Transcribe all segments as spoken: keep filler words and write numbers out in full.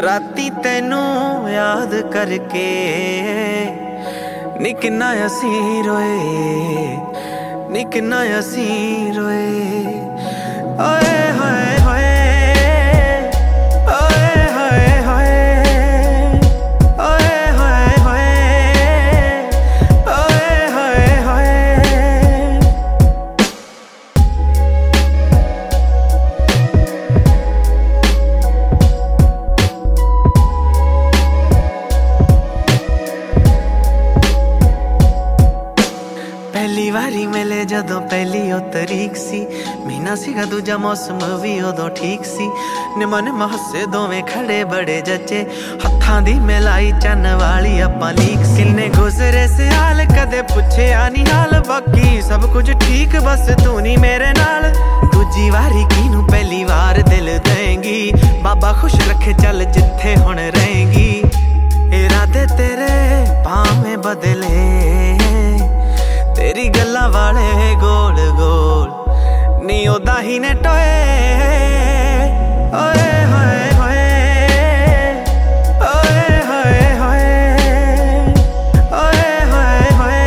राती तैनू याद करके नी किन्ना असी रोए, नी किन्ना असी रोए। ओए होए होए, ओए होए होए, ओए होए होए, ओए होए होए। पहली वारी मिले जदों पहली ओ तरीक सी, महीना सीगा दूजा मौसम भी उदों ठीक सी। निमा निमा हसे दोवें खड़े बड़े जचे, हत्थां दी मिलाई चन वाली आपां लीक सी। किन्ने गुजरे सियाल कदे पुछया नी हाल, बाकी सब कुछ ठीक बस तू नी मेरे नाल। दूजी वारी किनू पहली वार दिल देंगी, बाबा खुश रखे चल जिथे हुण रहेंगी। इरादे तेरे भावें बदले, तेरी गल्ला वाले गोल गोल नी ओदा ही ने टोए। ओए होए होए, ओए होए होए, ओए होए होए,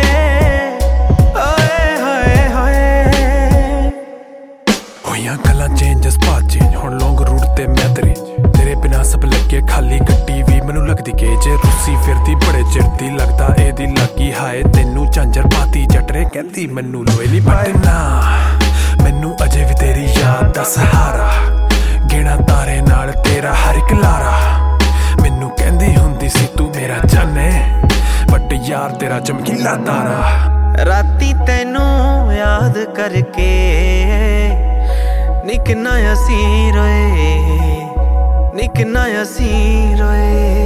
ओए होए होए। होइयां गल्लां चेंज स्पाट चेंज, हुण लॉन्ग रूट ते मैं तेरे तेरे बिना सब लगे खाली। गड्डी भी मैनू लगदी केज, रुस्सी फिरदी बड़े चिर दी, लगदा एदी लगी हाए तैनू झांझर पाती जटरे। कहती मैनू लोए नी पटना, मैनू अजे भी तेरी याद दा सहारा, गिना तारे नाल तेरा हर एक लारा। मैनू कहंदी हुंदी सी तू मेरा जाने, बट यार तेरा चमकीला तारा। राती तैनू याद करके नी किन्ना असी रोए, नी किन्ना असी रोए।